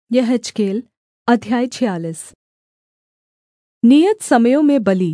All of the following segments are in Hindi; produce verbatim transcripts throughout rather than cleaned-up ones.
यहेजकेल अध्याय छियालीस। नियत समयों में बलि।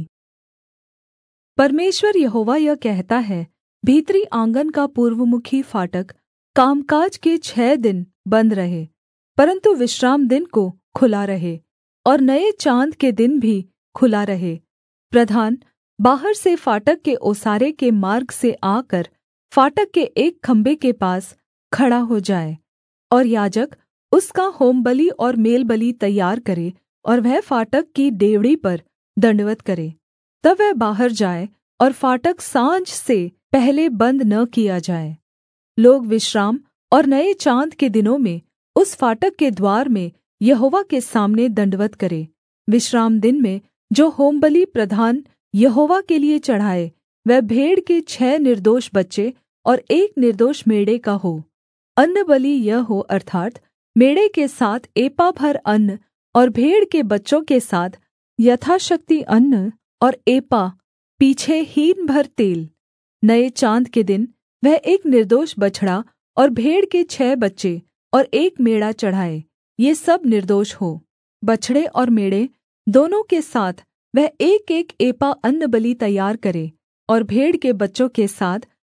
परमेश्वर यहोवा यह कहता है, भीतरी आँगन का पूर्वमुखी फाटक कामकाज के छः दिन बन्द रहे, परन्तु विश्रामदिन को खुला रहे, और नये चाँद के दिन भी खुला रहे। प्रधान बाहर से फाटक के ओसारे के मार्ग से आकर फाटक के एक खम्भे के पास खड़ा हो जाए, और याजक उसका होमबलि और मेलबलि तैयार करे, और वह फाटक की डेवढ़ी पर दण्डवत् करे। तब वह बाहर जाए, और फाटक साँझ से पहले बन्द न किया जाए। लोग विश्राम और नये चाँद के दिनों में उस फाटक के द्वार में यहोवा के सामने दण्डवत् करें। विश्रामदिन में जो होमबलि प्रधान यहोवा के लिये चढ़ाए, वह भेड़ के छः निर्दोष बच्चे और एक निर्दोष मेढ़े का हो। अन्नबलि यह हो, अर्थात् मेढ़े के साथ एपा भर अन्न और भेड़ के बच्चों के साथ यथाशक्ति अन्न और एपा पीछे हीन भर तेल। नये चाँद के दिन वह एक निर्दोष बछड़ा और भेड़ के छः बच्चे और एक मेढ़ा चढ़ाए, ये सब निर्दोष हो। बछड़े और मेढ़े दोनों के साथ वह एकएक एपा अन्नबलि तैयार करे, और भेड़ के बच्चों के साथ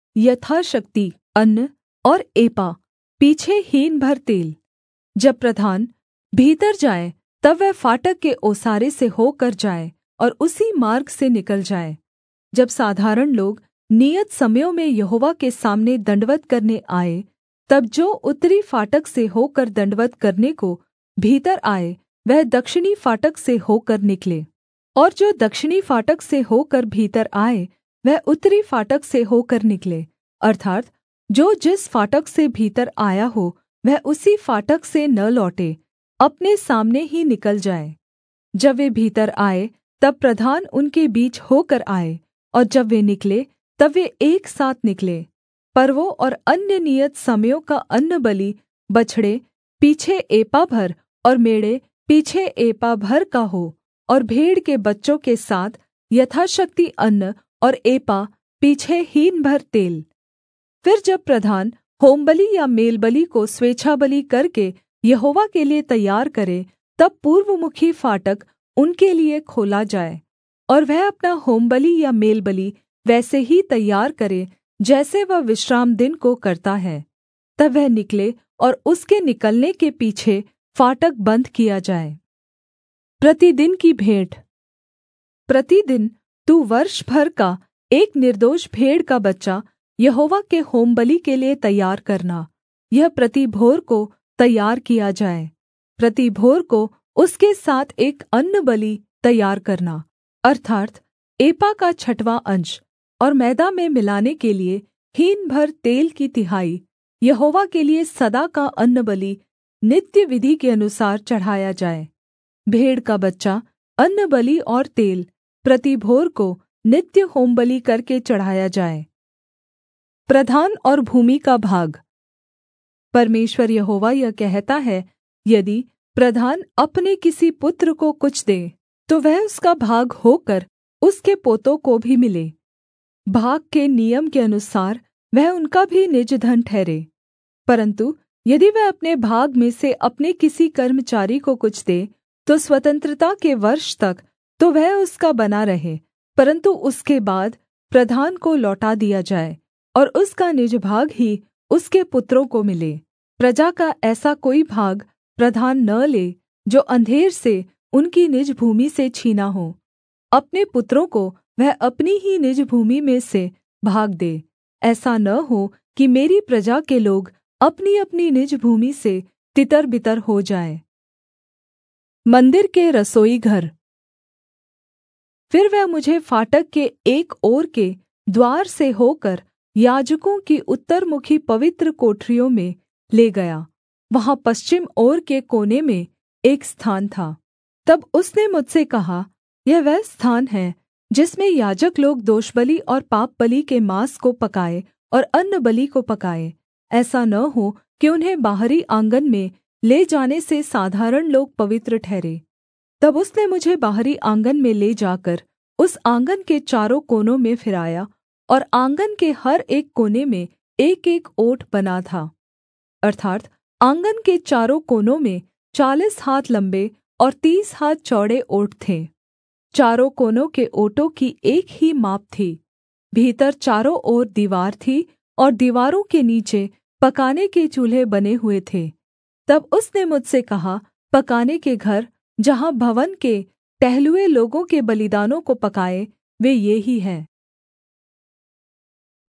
यथाशक्ति अन्न और एपा पीछे हीन भर तेल। जब प्रधान भीतर जाए, तब वह फाटक के ओसारे से होकर जाए और उसी मार्ग से निकल जाए। जब साधारण लोग नियत समयों में यहोवा के सामने दण्डवत् करने आए, तब जो उत्तरी फाटक से होकर दण्डवत् करने को भीतर आए, वह दक्षिणी फाटक से होकर निकले, और जो दक्षिणी फाटक से होकर भीतर आए, वह उत्तरी फाटक से होकर निकले। अर्थात् जो जिस फाटक से भीतर आया हो, वह उसी फाटक से न लौटे, अपने सामने ही निकल जाए। जब वे भीतर आए, तब प्रधान उनके बीच होकर आए, और जब वे निकले, तब वे एक साथ निकले। पर्वों और अन्य नियत समयों का अन्नबलि बछड़े पीछे एपा भर और मेढ़े पीछे एपा भर का हो, और भेड़ के बच्चों के साथ यथाशक्ति अन्न और एपा पीछे हीन भर तेल। फिर जब प्रधान होमबलि या मेलबलि को स्वेच्छाबलि करके यहोवा के लिये तैयार करे, तब पूर्वमुखी फाटक उनके लिये खोला जाए, और वह अपना होमबलि या मेलबलि वैसे ही तैयार करे जैसे वह विश्रामदिन को करता है। तब वह निकले, और उसके निकलने के पीछे फाटक बन्द किया जाए। प्रतिदिन की भेंट। प्रतिदिन तू वर्ष भर का एक निर्दोष भेड़ का बच्चा यहोवा के होमबलि के लिये तैयार करना। यह प्रति भोर को तैयार किया जाए। प्रति भोर को उसके साथ एक अन्नबलि तैयार करना, अर्थात् एपा का छठवाँ अंश, और मैदा में मिलाने के लिये हीन भर तेल की तिहाई। यहोवा के लिये सदा का अन्नबलि नित्य विधि के अनुसार चढ़ाया जाए। भेड़ का बच्चा, अन्नबलि और तेल प्रति भोर को नित्य होमबलि करके चढ़ाया जाए। प्रधान और भूमि का भाग। परमेश्वर यहोवा यह कहता है, यदि प्रधान अपने किसी पुत्र को कुछ दे, तो वह उसका भाग होकर उसके पोतों को भी मिले। भाग के नियम के अनुसार वह उनका भी निज धन ठहरे। परन्तु यदि वह अपने भाग में से अपने किसी कर्मचारी को कुछ दे, तो स्वतंत्रता के वर्ष तक तो वह उसका बना रहे, परन्तु उसके बाद प्रधान को लौटा दिया जाए, और उसका निज भाग ही उसके पुत्रों को मिले। प्रजा का ऐसा कोई भाग प्रधान न ले जो अंधेर से उनकी निज भूमि से छीना हो। अपने पुत्रों को वह अपनी ही निज भूमि में से भाग दे। ऐसा न हो कि मेरी प्रजा के लोग अपनी-अपनी निज भूमि से तितर-बितर हो जाएँ। मंदिर के रसोई घर। फिर वह मुझे फाटक के एक ओर के द्वार से होकर याजकों की उत्तरमुखी पवित्र कोठरियों में ले गया। वहाँ पश्चिम ओर के कोने में एक स्थान था। तब उसने मुझसे कहा, यह वह स्थान है जिसमें याजक लोग दोषबलि और पापबलि के माँस को पकाएँ और अन्नबलि को पकाएँ। ऐसा न हो कि उन्हें बाहरी आँगन में ले जाने से साधारण लोग पवित्र ठहरें। तब उसने मुझे बाहरी आँगन में ले जाकर उस आँगन के चारों कोनों में फिराया, और आँगन के हर एक कोने में एक एक ओट बना था, अर्थात् आँगन के चारों कोनों में चालीस हाथ लम्बे और तीस हाथ चौड़े ओट थे। चारों कोनों के ओटों की एक ही माप थी। भीतर चारों ओर दीवार थी और दीवारों के नीचे पकाने के चूल्हे बने हुए थे। तब उसने मुझसे कहा, पकाने के घर जहाँ भवन के टहलुए लोगों के बलिदानों को पकाएँ वे ये ही हैं।